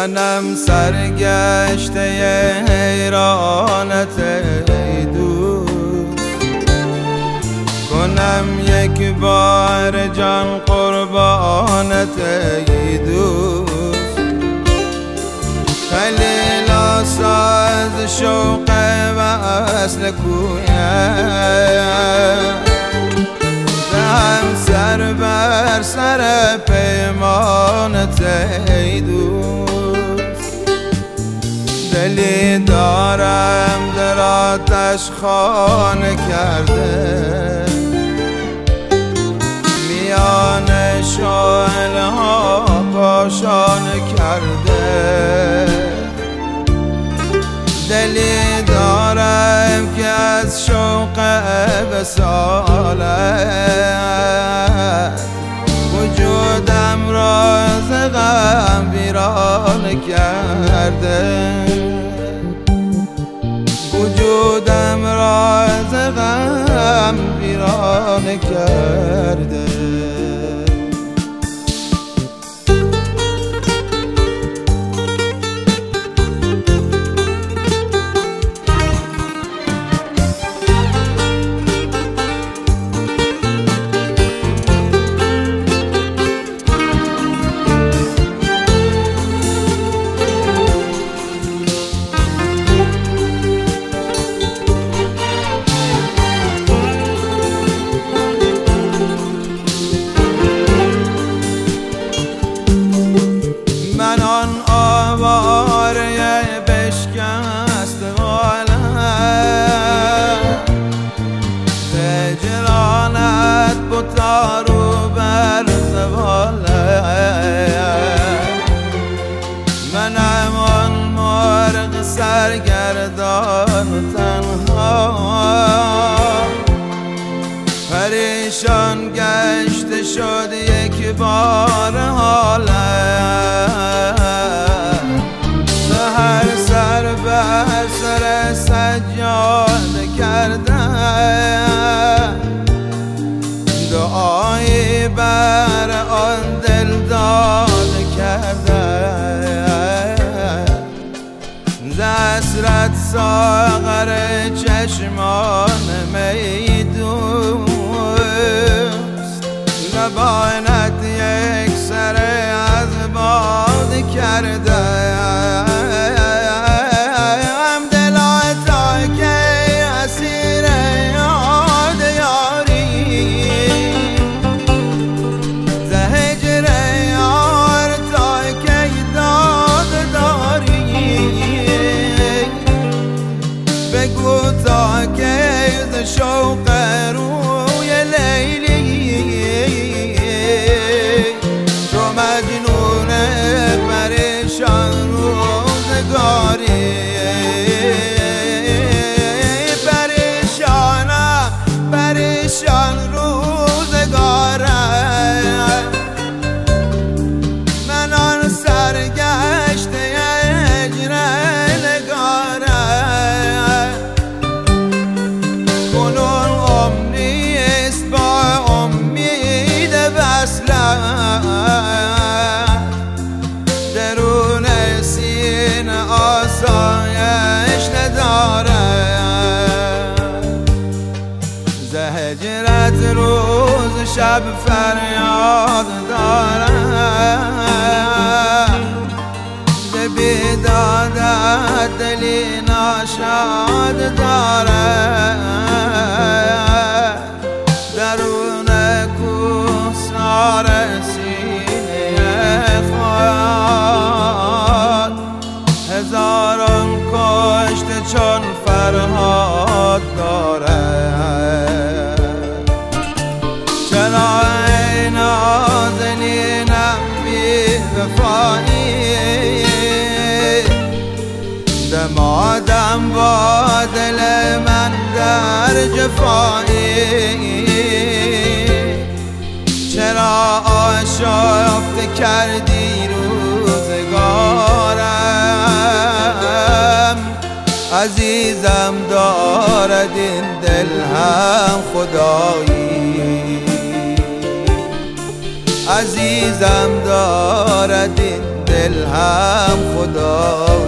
منم سرگشته حیرانت ای دوست، کنم یک بار جان قربانت ای دوست. خیلی ساز شوق وصل کویم، دهم سر بر سر پیمانت ای دوست. دلی دارم در آتش خانه کرده، میان شعله ها کاشانه کرده. دلی دارم که از شوق وصالت وجودم را ز غم ویرانه کرده، وجودم را ز غم ویرانه کرده. من آن آواره بشکست حالم، هجرانت بتا رو بر زوالم. منم آن مرغ سرگردان و تنها، پریشان گشته شد یک بار حالم. سحر سر بر سر سجاده کردم، دعایی بر آن دل داده کردم. ز حسرت ساغر چشمان می دوست، لبانت یک سر از باد کردم. دلا تا که اسیر یاد یاری، ز هجر یار تا که داد داری. بگو تا که ز شوق روی لیلی تو مجنون پریشان روزگاری. پریشانم پریشان روزگارم، من آن سرگشته هجر نگارم. کنون امنیست با امید وصلم، درون سینه آسایش ندارم. ز هجرت روز شب فریاد دارم، ز بیدادت دلی ناشاد دارم. درون کوهسار سینه خود هزاران کشته چون فرهاد دارد. چرا ای نازنینم بی وفایی، دمادم با دل من در جفایی. چرا آشفته کردی روزگارم، عزیزم دارد این دل هم خدایی. عزیزم دارد این دل دل هم خدا